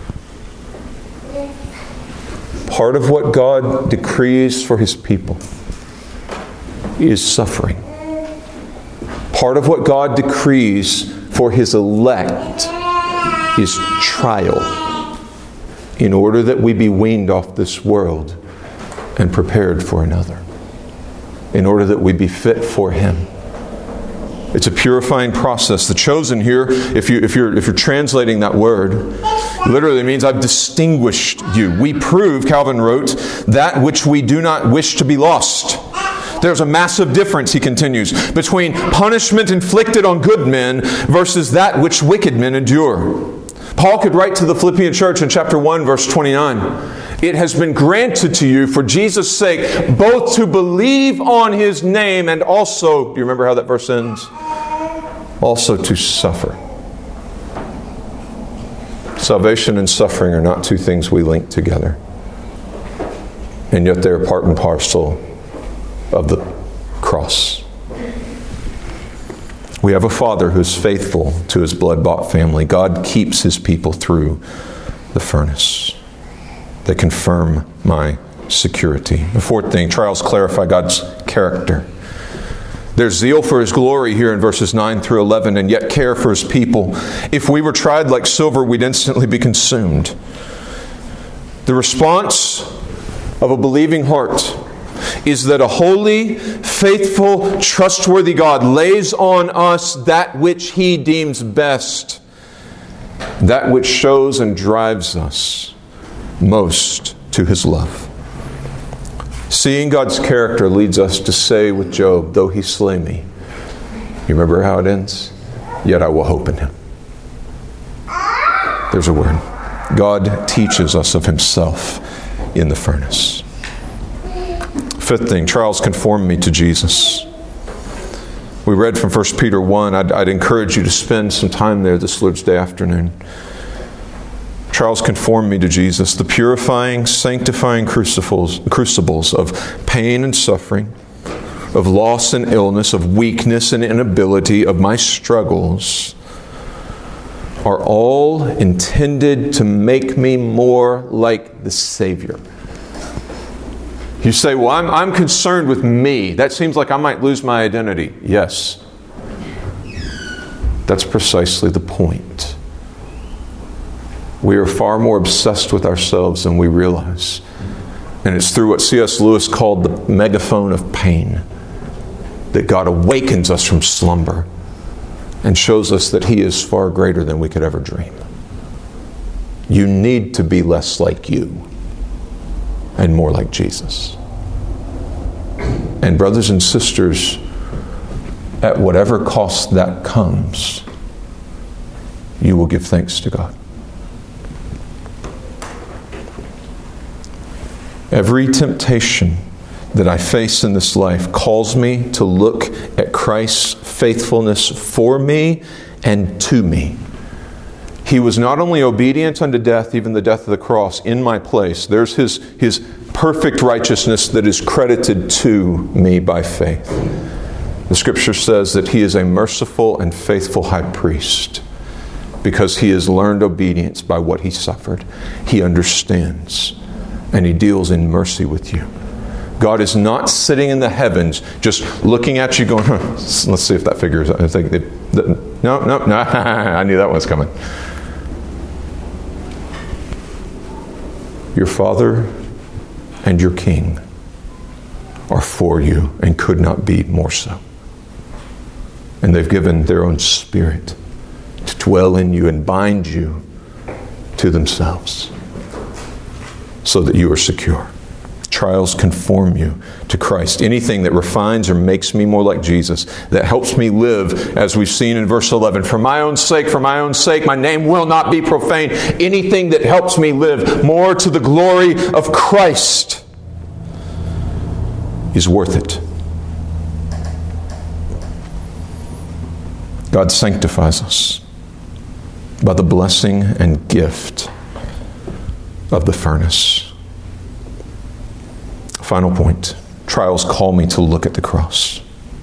Part of what God decrees for His people is suffering. Part of what God decrees for His elect is trial, in order that we be weaned off this world and prepared for another, in order that we be fit for Him. It's a purifying process. The chosen here, if you're translating that word, literally means I've distinguished you. We prove, Calvin wrote, that which we do not wish to be lost. There's a massive difference, he continues, between punishment inflicted on good men versus that which wicked men endure. Paul could write to the Philippian church in chapter 1, verse 29, it has been granted to you for Jesus' sake both to believe on His name and also, do you remember how that verse ends? Also to suffer. Salvation and suffering are not two things we link together. And yet they're part and parcel of the cross. We have a Father who's faithful to His blood-bought family. God keeps His people through the furnace. They confirm my security. The fourth thing, trials clarify God's character. There's zeal for His glory here in verses 9 through 11, and yet care for His people. If we were tried like silver, we'd instantly be consumed. The response of a believing heart is that a holy, faithful, trustworthy God lays on us that which He deems best, that which shows and drives us most to His love. Seeing God's character leads us to say with Job, though He slay me, you remember how it ends? Yet I will hope in Him. There's a word. God teaches us of Himself in the furnace. Fifth thing, trials conform me to Jesus. We read from 1 Peter 1. I'd encourage you to spend some time there this Lord's Day afternoon. Trials conform me to Jesus, the purifying, sanctifying crucibles of pain and suffering, of loss and illness, of weakness and inability, of my struggles, are all intended to make me more like the Savior. You say, well, I'm concerned with me. That seems like I might lose my identity. Yes. That's precisely the point. We are far more obsessed with ourselves than we realize. And it's through what C.S. Lewis called the megaphone of pain that God awakens us from slumber and shows us that He is far greater than we could ever dream. You need to be less like you and more like Jesus. And brothers and sisters, at whatever cost that comes, you will give thanks to God. Every temptation that I face in this life calls me to look at Christ's faithfulness for me and to me. He was not only obedient unto death, even the death of the cross, in my place. There's his perfect righteousness that is credited to me by faith. The Scripture says that He is a merciful and faithful high priest because He has learned obedience by what He suffered. He understands, and He deals in mercy with you. God is not sitting in the heavens just looking at you going, let's see if that figures out. No, I knew that was coming. Your Father and your King are for you and could not be more so. And they've given their own Spirit to dwell in you and bind you to themselves so that you are secure. Trials conform you to Christ. Anything that refines or makes me more like Jesus, that helps me live, as we've seen in verse 11, for my own sake, my name will not be profaned. Anything that helps me live more to the glory of Christ is worth it. God sanctifies us by the blessing and gift of the furnace. Final point. Trials call me to look at the cross.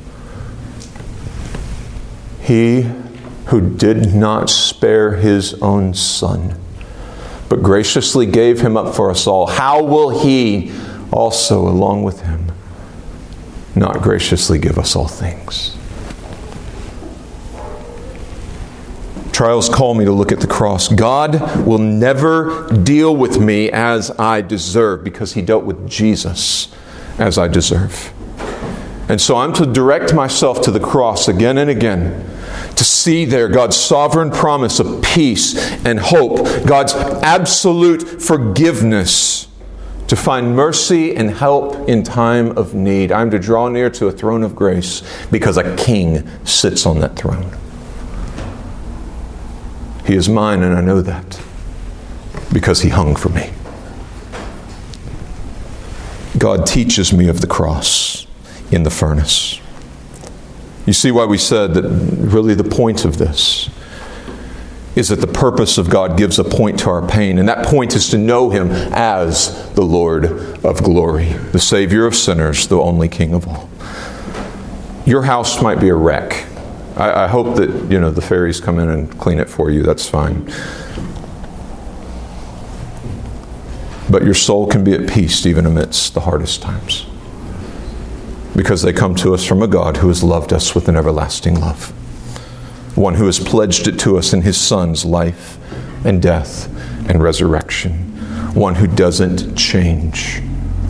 He who did not spare His own Son, but graciously gave Him up for us all, how will He also, along with Him, not graciously give us all things? Trials call me to look at the cross. God will never deal with me as I deserve because He dealt with Jesus as I deserve. And so I'm to direct myself to the cross again and again to see there God's sovereign promise of peace and hope, God's absolute forgiveness, to find mercy and help in time of need. I'm to draw near to a throne of grace because a King sits on that throne. He is mine, and I know that because He hung for me. God teaches me of the cross in the furnace. You see why we said that really the point of this is that the purpose of God gives a point to our pain, and that point is to know Him as the Lord of glory, the Savior of sinners, the only King of all. Your house might be a wreck. I hope that, the fairies come in and clean it for you. That's fine. But your soul can be at peace even amidst the hardest times, because they come to us from a God who has loved us with an everlasting love. One who has pledged it to us in His Son's life and death and resurrection. One who doesn't change.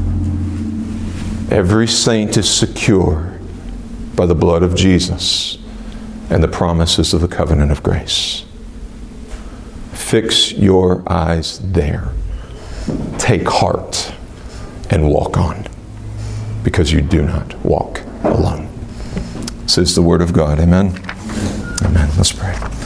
Every saint is secure by the blood of Jesus and the promises of the covenant of grace. Fix your eyes there. Take heart and walk on, because you do not walk alone. This is the Word of God. Amen. Amen. Let's pray.